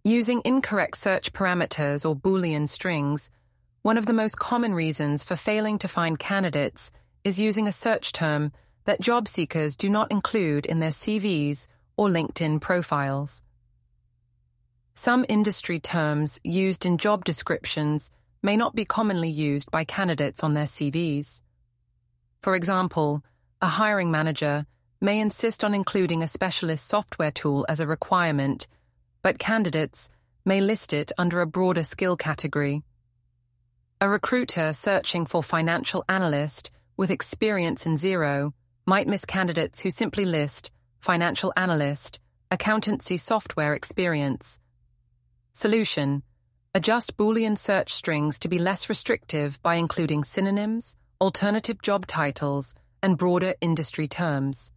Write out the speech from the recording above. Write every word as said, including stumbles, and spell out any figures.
Using incorrect search parameters or Boolean strings, one of the most common reasons for failing to find candidates is using a search term that job seekers do not include in their C Vs or LinkedIn profiles. Some industry terms used in job descriptions may not be commonly used by candidates on their C Vs. For example, a hiring manager may insist on including a specialist software tool as a requirement, but candidates may list it under a broader skill category. A recruiter searching for financial analyst with experience in Xero might miss candidates who simply list financial analyst, accountancy software experience. Solution: adjust Boolean search strings to be less restrictive by including synonyms, alternative job titles, and broader industry terms.